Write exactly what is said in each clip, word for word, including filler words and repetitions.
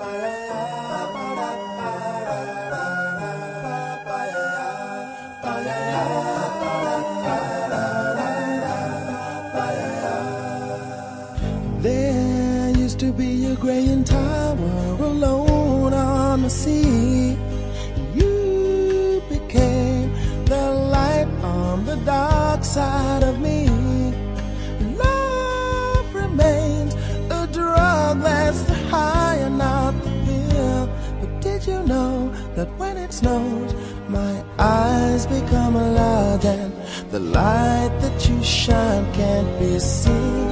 There used to be a graying tower alone on the sea. You became the light on the dark side of me. Love remains a drug that's the high and not the pill. But did you know that when it snows, my eyes become a lot, and the light that you shine can't be seen?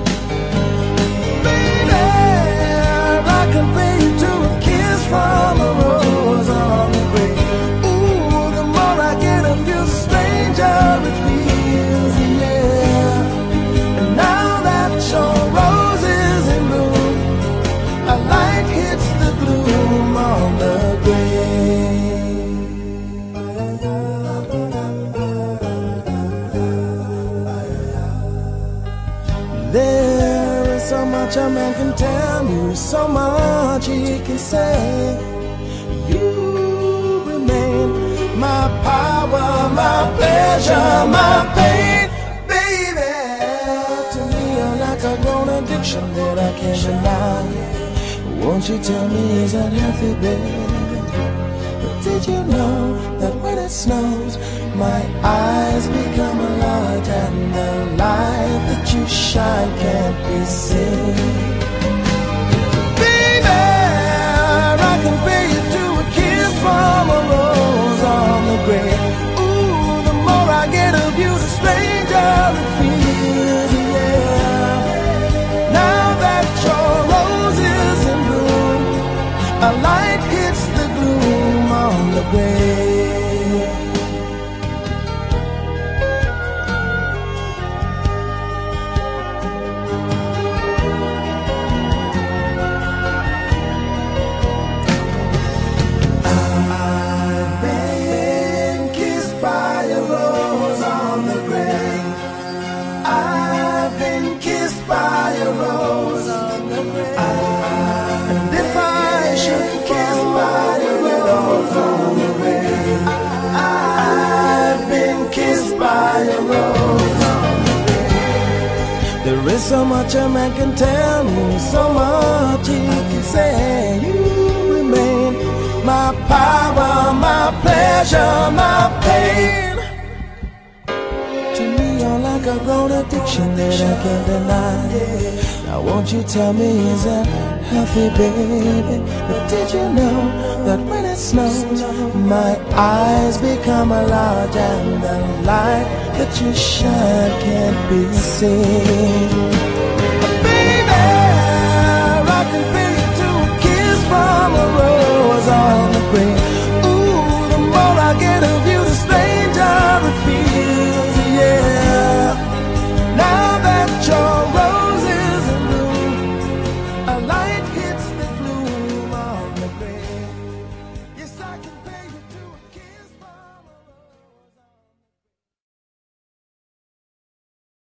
I compare you to a kiss from a rose on the grave. Ooh, the more I get of you, the stranger it feels, yeah. And now that your rose is in bloom, a light hits the gloom on the grave. There is so much a man can tell me, so much he can say. You remain my power, my pleasure, my pain, baby. To me you're like a grown addiction that I can't deny. Won't you tell me, is that healthy, baby? But did you know that when it snows, my eyes become a light, and the light that you shine can't be seen? Baby, I compare you to a kiss from a rose on the grave. Ooh, the more I get of you, the stranger it feels, yeah. Now that your rose is in bloom, a light hits the gloom on the grave. There is so much a man can tell me, so much he can say. You remain my power, my pleasure, my pain. To me you're like a grown addiction that I can't deny. Now won't you tell me, is that healthy, baby? But did you know that when it snows, my eyes become a large, and the light that you shine can't be seen? Baby, I compare you to a kiss from a rose on the grave.